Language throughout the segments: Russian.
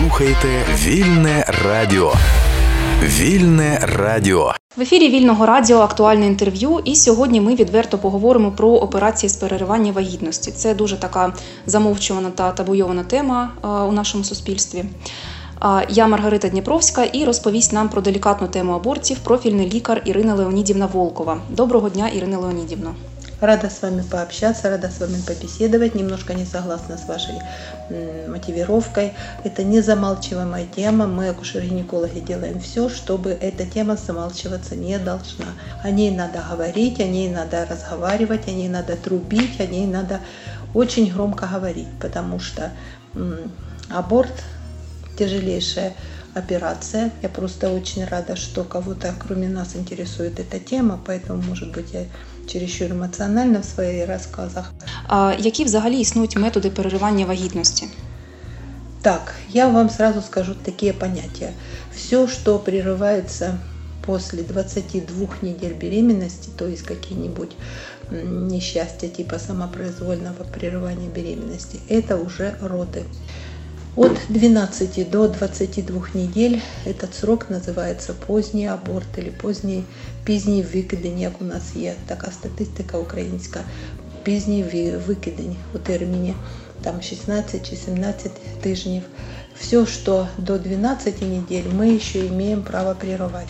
слухаєте Вільне Радіо. Вільне Радіо. В ефірі Вільного Радіо актуальне інтерв'ю, і сьогодні ми відверто поговоримо про операції з переривання вагітності. Це дуже така замовчувана та табуйована тема у нашому суспільстві. Я Маргарита Дніпровська, і розповість нам про делікатну тему абортів профільний лікар Ірина Леонідівна Волкова. Доброго дня, Ірина Леонідівна. Рада с вами пообщаться, рада с вами побеседовать. Немножко не согласна с вашей мотивировкой. Это не замалчиваемая тема. Мы, акушеры-гинекологи, делаем все, чтобы эта тема замалчиваться не должна. О ней надо говорить, о ней надо разговаривать, о ней надо трубить, о ней надо очень громко говорить, потому что аборт – тяжелейшая операция. Я просто очень рада, что кого-то, кроме нас, интересует эта тема, поэтому, может быть, я чересчур емоціонально в своїх розказах. Які взагалі існують методи переривання вагітності? Так, я вам сразу скажу такие понятия. Все, что прерывается после 22 недель беременности, то есть какие-нибудь несчастья типа самопроизвольного прерывания беременности, это уже роды. От 12 до 22 недель этот срок називається поздній аборт или пізній викидень, як у нас є така статистика українська, пізній викидень у терміні там 16 чи 17 тижнів. Все, что до 12 недель, мы еще имеем право прерывать.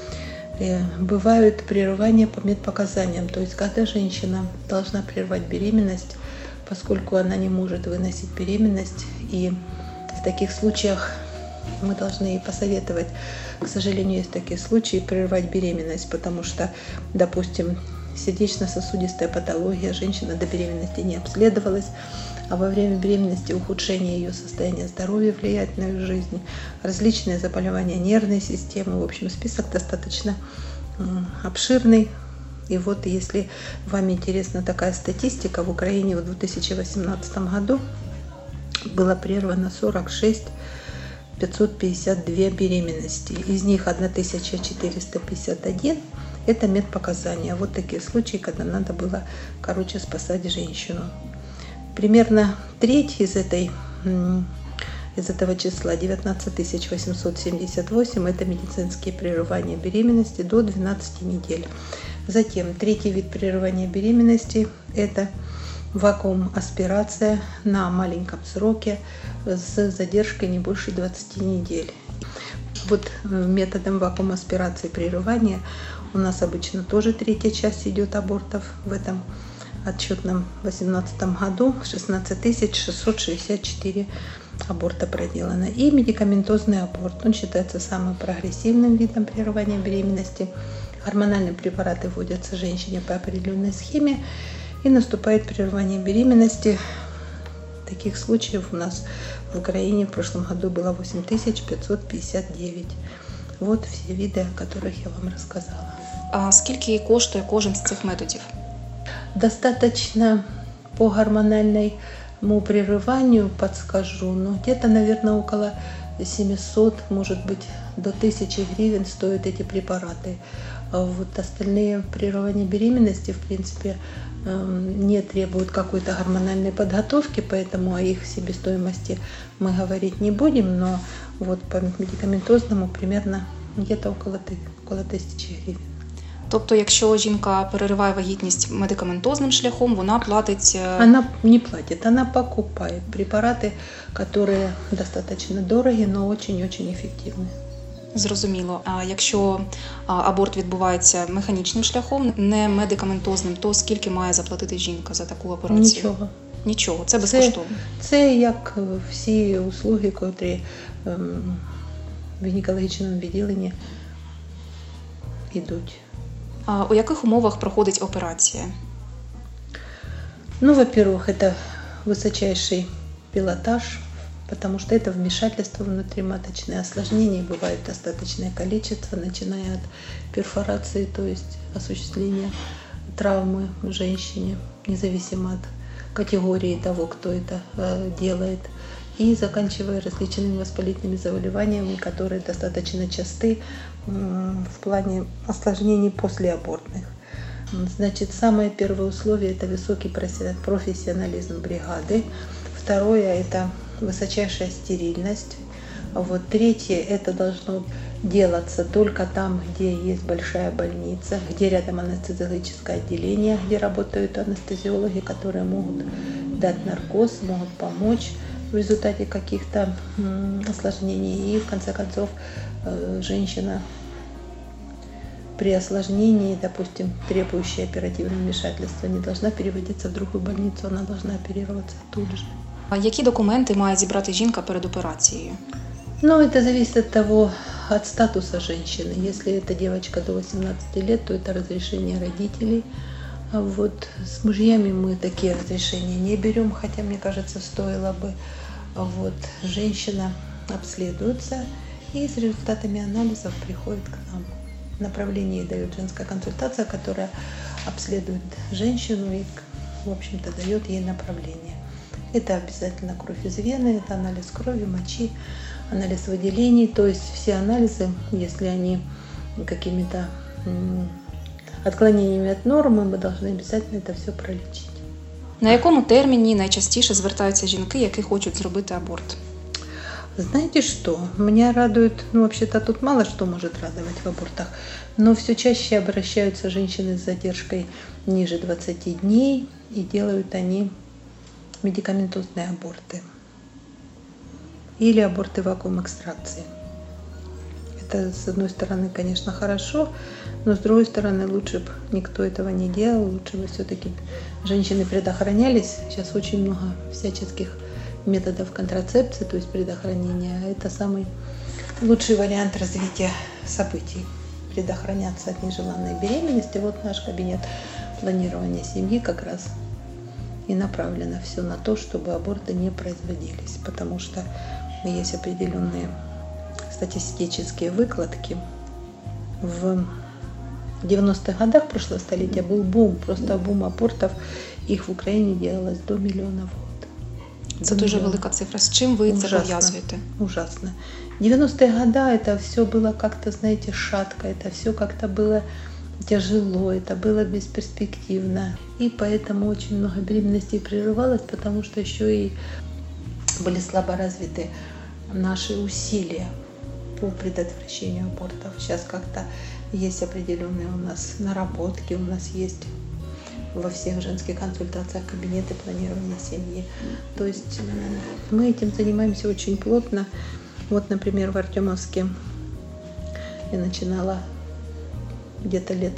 Бывают прерывания по медпоказаниям, то есть когда женщина должна прервать беременность, поскольку она не может выносить беременность, и в таких случаях мы должны ей посоветовать, к сожалению, есть такие случаи, прервать беременность, потому что, допустим, сердечно-сосудистая патология, женщина до беременности не обследовалась, а во время беременности ухудшение ее состояния здоровья влияет на ее жизнь, различные заболевания нервной системы, в общем, список достаточно обширный. И вот если вам интересна такая статистика, в Украине в 2018 году было прервано 46 552 беременности. Из них 1451 – это медпоказания. Вот такие случаи, когда надо было, спасать женщину. Примерно треть из этого числа, 19 878, это медицинские прерывания беременности до 12 недель. Затем третий вид прерывания беременности – это вакуум-аспирация на маленьком сроке с задержкой не больше 20 недель. Вот методом вакуум-аспирации прерывания у нас обычно тоже третья часть идет абортов. В этом отчетном 2018 году 16 664 аборта проделано. И медикаментозный аборт. Он считается самым прогрессивным видом прерывания беременности. Гормональные препараты вводятся женщине по определенной схеме, и наступает прерывание беременности. Таких случаев у нас в Украине в прошлом году было 8559. Вот все види, о которых я вам рассказала. А скільки коштує кожен з цих методів? Достаточно по гормональному прерыванию подскажу, но где-то, наверное, около 700, может быть, до 1000 гривен стоят эти препараты. А вот остальные прерывания беременности, в принципе, не требуют какой-то гормональной подготовки, поэтому о их себестоимости мы говорить не будем, но вот по медикаментозному примерно где-то около 1000 гривен. Тобто, якщо жінка перериває вагітність медикаментозним шляхом, вона платить... Она не платит, она покупает препараты, которые достаточно дорогі, но очень-очень эффективны. Зрозуміло. А якщо аборт відбувається механічним шляхом, не медикаментозним, то скільки має заплатити жінка за таку операцію? Нічого. Нічого, це безкоштовно? Це як всі услуги, котрі в гінекологічному відділенні йдуть. А у яких умовах проходить операція? Ну, во-первых, это высочайший пилотаж, потому что это вмешательство внутриматочное. Осложнений бывает достаточное количество, начиная от перфорации, то есть осуществления травмы женщине, независимо от категории того, кто это делает, и заканчивая различными воспалительными заболеваниями, которые достаточно часты в плане осложнений послеабортных. Значит, самое первое условие – это высокий профессионализм бригады. Второе – это высочайшая стерильность. Вот третье, это должно делаться только там, где есть большая больница, где рядом анестезиологическое отделение, где работают анестезиологи, которые могут дать наркоз, могут помочь в результате каких-то осложнений. И в конце концов женщина при осложнении, допустим, требующая оперативного вмешательства, не должна переводиться в другую больницу, она должна оперироваться тут же. А які документи має зібрати жінка перед операцією? Ну, это зависит от того, от статуса женщины. Если это девочка до 18 лет, то это разрешение родителей. А вот с мужьями мы такие разрешения не берем, хотя, мне кажется, стоило бы. Вот женщина обследуется и с результатами анализов приходит к нам. Направление ей дает женская консультация, которая обследует женщину и, в общем-то, дает ей направление. Это обязательно кровь из вены, это анализ крови, мочи, анализ выделений, то есть все анализы, если они какими-то отклонениями от нормы, мы должны обязательно это все пролечить. На якому терміні найчастіше звертаються жінки, які хочуть зробити аборт? Знаете что? Меня радует, вообще-то тут мало что может радовать в абортах, но все чаще обращаются женщины с задержкой ниже 20 дней, и делают они медикаментозные аборты или аборты вакуум-экстракции. Это, с одной стороны, конечно, хорошо, но с другой стороны, лучше бы никто этого не делал, лучше бы все-таки женщины предохранялись. Сейчас очень много всяческих методов контрацепции, то есть предохранения. Это самый лучший вариант развития событий. Предохраняться от нежеланной беременности. Вот наш кабинет планирования семьи как раз и направлено все на то, чтобы аборты не производились, потому что есть определенные статистические выкладки. В 90-х годах прошлого столетия был бум, просто бум абортов. Их в Украине делалось до миллиона в год. Це дуже велика цифра. З чим ви це пов'язуєте? Ужасно. 90-е годы это все было как-то, знаете, шатко, это все как-то было тяжело, это было бесперспективно. И поэтому очень много беременностей прерывалось, потому что еще и были слабо развиты наши усилия по предотвращению абортов. Сейчас как-то есть определенные у нас наработки, у нас есть во всех женских консультациях кабинеты планирования семьи. То есть мы этим занимаемся очень плотно. Вот, например, в Артемовске я начинала где-то лет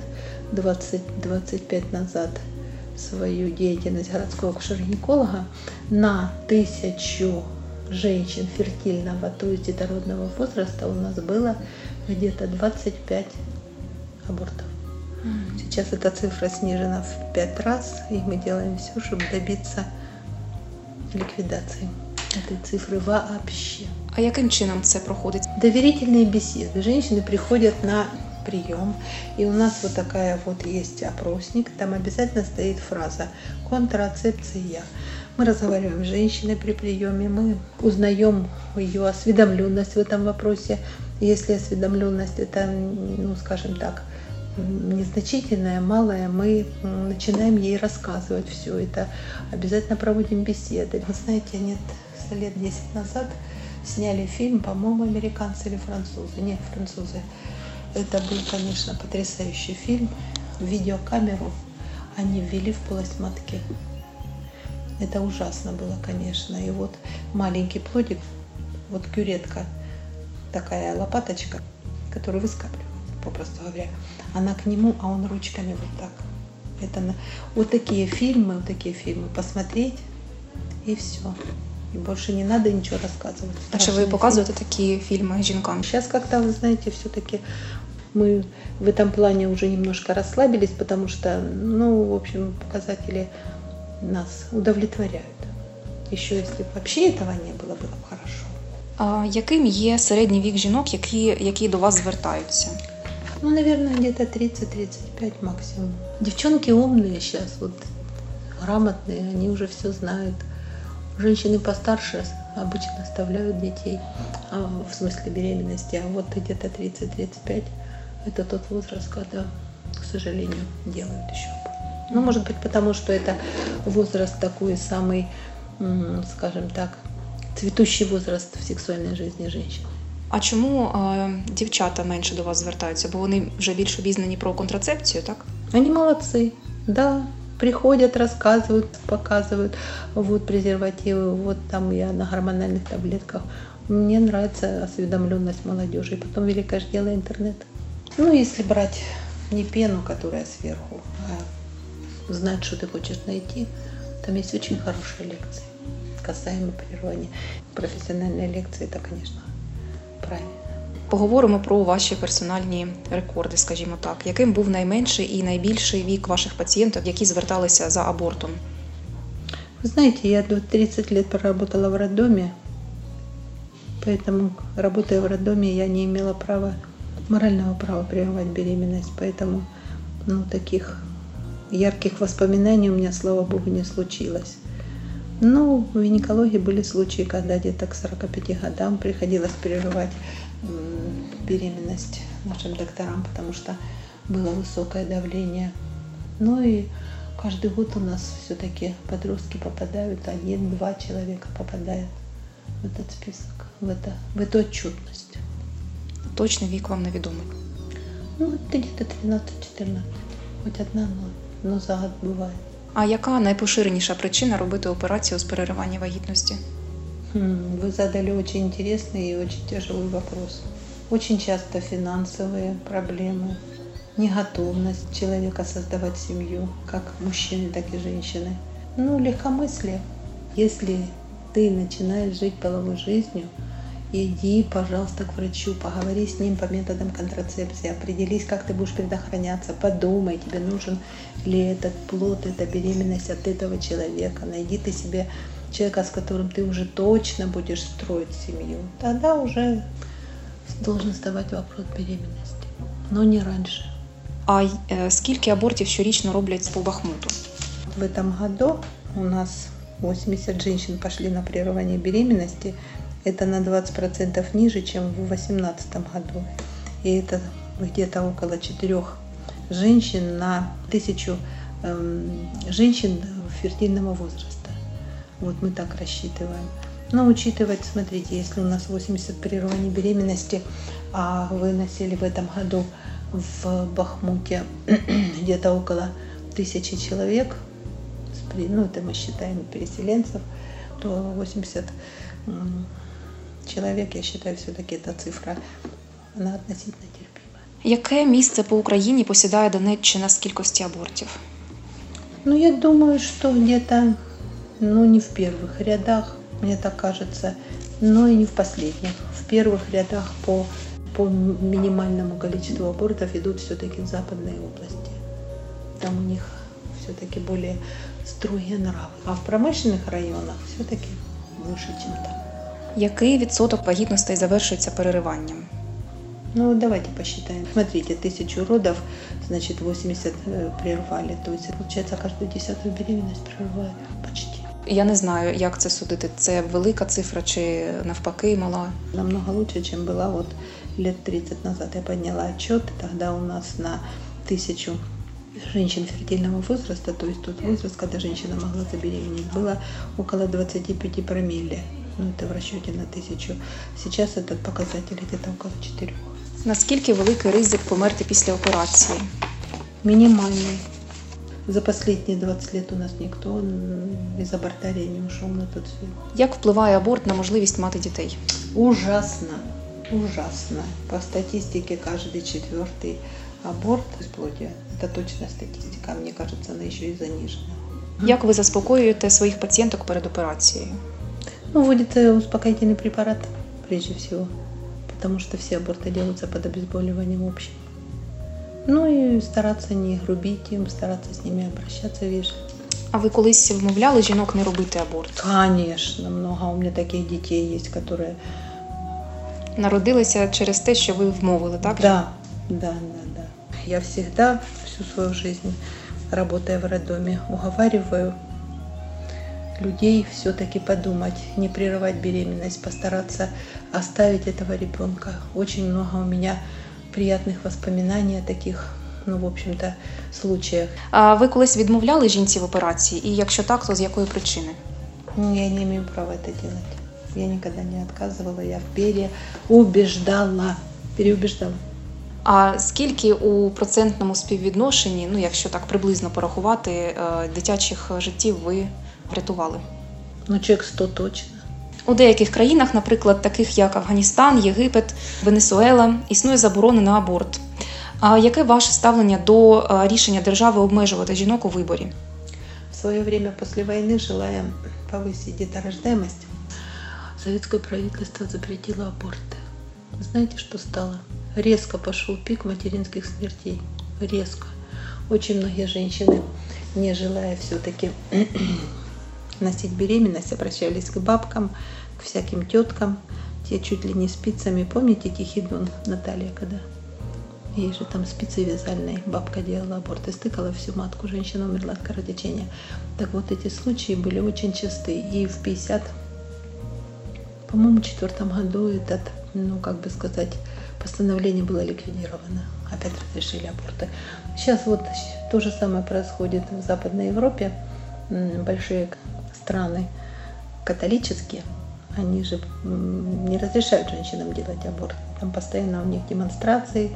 20-25 назад свою деятельность городского акушер-гинеколога. На 1000 женщин фертильного, то есть детородного возраста у нас было где-то 25 абортов. Сейчас эта цифра снижена в 5 раз, и мы делаем все, чтобы добиться ликвидации этой цифры вообще. А яким чином це проходить? Доверительные беседы. Женщины приходят на прием, и у нас вот такая вот есть опросник, там обязательно стоит фраза «контрацепция». Мы разговариваем с женщиной при приеме, мы узнаем ее осведомленность в этом вопросе. Если осведомленность это, скажем так, незначительная, малая, мы начинаем ей рассказывать все это. Обязательно проводим беседы. Вы знаете, лет 10 назад сняли фильм, по-моему, американцы или французы. Нет, французы. Это был, конечно, потрясающий фильм. Видеокамеру они ввели в полость матки. Это ужасно было, конечно. И вот маленький плодик, вот кюретка, такая лопаточка, которую выскабливают, попросту говоря. Она к нему, а он ручками вот так. Это вот такие фильмы посмотреть, и все. И больше не надо ничего рассказывать. А чи ви показуєте такі фільми жінкам? Сейчас как-то, вы знаете, все-таки мы в этом плане уже немножко расслабились, потому что, в общем, показатели нас удовлетворяют. Еще если вообще этого не было, было бы хорошо. А яким є середній вік жінок, які до вас звертаються? Наверное, где-то 30-35 максимум. Девчонки умные сейчас, грамотные, они уже все знают. Женщины постарше обычно оставляют детей, в смысле беременности, а вот где-то 30-35 это тот возраст, когда, к сожалению, делают еще аборт. Может быть, потому что это возраст такой самый, скажем так, цветущий возраст в сексуальной жизни женщины. А чому дівчата менше до вас звертаються? Бо вони вже більш обізнані про контрацепцію, так? Они молодцы, да. Приходят, рассказывают, показывают, вот презервативы, вот там я на гормональных таблетках. Мне нравится осведомленность молодежи. И потом великое ж дело интернет. Ну, если брать не пену, которая сверху, а знать, что ты хочешь найти, там есть очень хорошие лекции касаемо прерывания. Профессиональные лекции, это, конечно, правильно. Поговоримо про ваші персональні рекорди, скажімо так. Яким був найменший і найбільший вік ваших пацієнток, які зверталися за абортом? Вы знаете, я 30 лет проработала в роддоме, поэтому, работая в роддоме, я не имела права, морального права прерывать беременность, поэтому таких ярких воспоминаний у меня, слава богу, не случилось. Но в гинекологии были случаи, когда где-то к 45 годам приходилось прерывать беременность нашим докторам, потому что было высокое давление. Ну и каждый год у нас все-таки подростки попадают, 1-2 человека попадают в этот список, в эту отчетность. Точний вік вам невідомий? Где-то 13-14, хоть одна, но за год бывает. А яка найпоширеніша причина робити операцію з переривання вагітності? Вы задали очень интересный и очень тяжелый вопрос. Очень часто финансовые проблемы, неготовность человека создавать семью, как мужчины, так и женщины. Легкомыслие. Если ты начинаешь жить половой жизнью, иди, пожалуйста, к врачу, поговори с ним по методам контрацепции, определись, как ты будешь предохраняться, подумай, тебе нужен ли этот плод, эта беременность от этого человека. Найди ты себе человека, с которым ты уже точно будешь строить семью. Тогда уже должен вставать вопрос беременности, но не раньше. А скільки абортів щорічно роблять по Бахмуту? В этом году у нас 80 женщин пошли на прерывание беременности. Это на 20% ниже, чем в 2018 году. И это где-то около 4 женщин на 1000 женщин фертильного возраста. Вот мы так рассчитываем. Но учитывать, смотрите, если у нас 80 прерываний беременности, а выносили в этом году в Бахмуте где-то около 1000 человек, это мы считаем переселенцев, то 80 человек, я считаю, все-таки эта цифра, она относительно терпима. Яке місце по Україні посідає Донеччина з кількості абортів? Я думаю, что где-то, не в первых рядах, мне так кажется, но и не в последних. В первых рядах по минимальному количеству абортов идут все-таки в западные области. Там у них все-таки более строгие нравы. А в промышленных районах все-таки выше, чем там. Який відсоток вагітностей завершується перериванням? Давайте посчитаем. Смотрите, 1000 родов, значит 80 прервали. То есть, получается, каждую 10-ю беременность прерывают почти. Я не знаю, як це судити. Це велика цифра чи навпаки мала? Намного лучше, чем была лет 30 назад. Я подняла отчет, тогда у нас на 1000 женщин фертильного возраста, то есть тот возраст, когда женщина могла забеременеть, было около 25 промилле. Это в расчете на 1000. Сейчас этот показатель где-то около 4. Наскільки великий ризик померти після операції? Минимальный. За последние 20 лет у нас никто из абортария не ушел на тот свет. Як впливає аборт на можливість мати дітей? Ужасно. Ужасно. По статистике каждый 4-й аборт бесплодия. Это точная статистика. Мне кажется, она еще и занижена. Як ви заспокоюєте своїх пацієнток перед операцією? Вводится успокоительный препарат, прежде всего, потому что все аборты делаются под обезболиванием общим. И стараться не грубить им, стараться с ними обращаться вежливо. А ви колись вмовляли жінок не робити аборт? Конечно, много. У меня таких детей есть, которые... Народилися через те, що ви вмовили, так? Да. Я всегда, всю свою жизнь, работая в роддоме, уговариваю людей все-таки подумать, не прерывать беременность, постараться оставить этого ребенка. Очень много у меня приятных воспоминаний о таких, в общем-то, случаях. А ви колись відмовляли жінці в операції? І якщо так, то з якої причини? Я не имею права это делать. Я никогда не отказывала, я переубеждала. А скільки у процентному співвідношенні, якщо так приблизно порахувати, дитячих життів ви врятували? Человек 100 точно. У деяких країнах, наприклад, таких як Афганістан, Єгипет, Венесуела, існує заборона на аборт. А яке ваше ставлення до рішення держави обмежувати жінок у виборі? В свое время после войны, желая повысить деторождаемость, советское правительство запретило аборты. Знаете, что стало? Резко пошел пик материнских смертей. Резко. Очень многие женщины, не желая все-таки носить беременность, обращались к бабкам, к всяким теткам, те чуть ли не спицами. Помните Тихидон Наталья, когда ей же там спицы вязальные, бабка делала аборт и стыкала всю матку, женщина умерла от кровотечения. Так вот, эти случаи были очень часты. И в 54 году это, постановление было ликвидировано. Опять разрешили аборты. Сейчас вот то же самое происходит в Западной Европе. Большие страны католические, они же не разрешают женщинам делать аборт. Там постоянно у них демонстрации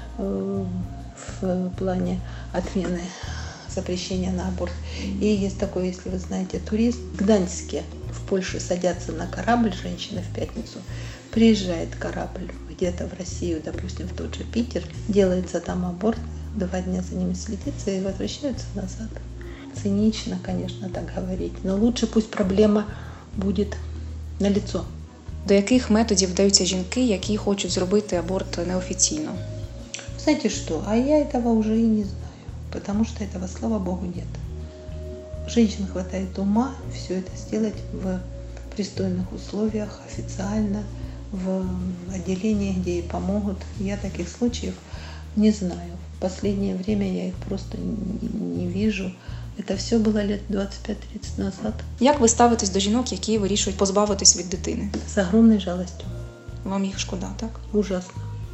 в плане отмены запрещения на аборт. И есть такой, если вы знаете, турист в Гданьске, в Польше садятся на корабль женщины в пятницу, приезжает корабль где-то в Россию, допустим, в тот же Питер, делается там аборт, 2 дня за ними следится и возвращаются назад. Цинично, конечно, так говорить, но лучше пусть проблема будет налицо. До яких методів вдаються жінки, які хочуть зробити аборт неофіційно? Знаете что, а я этого уже и не знаю, потому что этого, слава богу, нет. Женщин хватает ума все это сделать в пристойных условиях, официально, в отделении, где ей помогут. Я таких случаев не знаю. В последнее время я их просто не вижу. Это все было лет 25-30 назад. Як ви ставитесь до жінок, які вирішують позбавитись від дитини? С огромной жалостью. Вам їх шкода, так? Ужасно.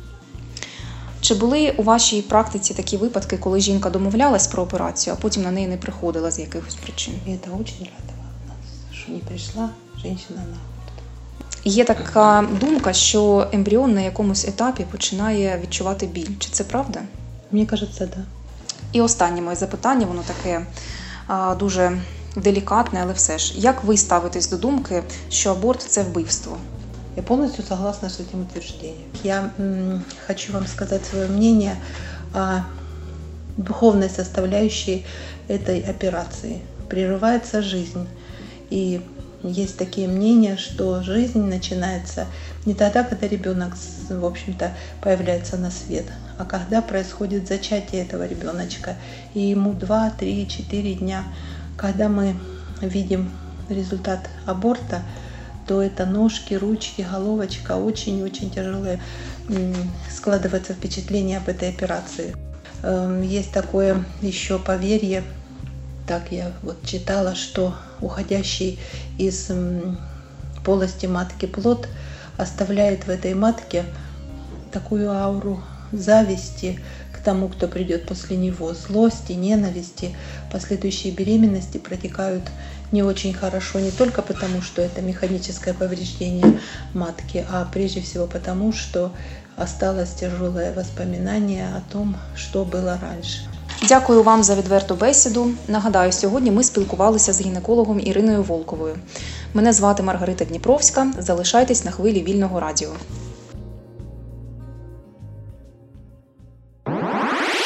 Чи були у вашій практиці такі випадки, коли жінка домовлялась про операцію, а потім на неї не приходила з якихось причин? И это очень радовало нас, что не пришла женщина на аборт. Є така думка, що ембріон на якомусь етапі починає відчувати біль. Чи це правда? Мне кажется, да. І останнє моє запитання, воно таке дуже делікатне, але все ж. Як ви ставитесь до думки, що аборт – це вбивство? Я полностью согласна с этим утверждением. Я хочу вам сказать свое мнение о духовной составляющей этой операции. Прерывается жизнь. И есть такие мнения, что жизнь начинается не тогда, когда ребенок, в общем-то, появляется на свет, а когда происходит зачатие этого ребеночка. И ему 2, 3, 4 дня. Когда мы видим результат аборта, то это ножки, ручки, головочка очень-очень тяжелые. Складывается впечатление об этой операции. Есть такое еще поверье, так я вот читала, что уходящий из полости матки плод оставляет в этой матке такую ауру зависти к тому, кто придет после него, злости, ненависти. Последующие беременности протекают не очень хорошо, не только потому, что это механическое повреждение матки, а прежде всего потому, что осталось тяжелое воспоминание о том, что было раньше. Дякую вам за відверту бесіду. Нагадаю, сьогодні ми спілкувалися з гінекологом Іриною Волковою. Мене звати Маргарита Дніпровська. Залишайтесь на хвилі Вільного радіо.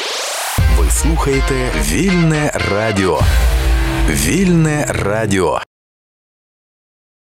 Ви слухаєте Вільне радіо. Вільне радіо.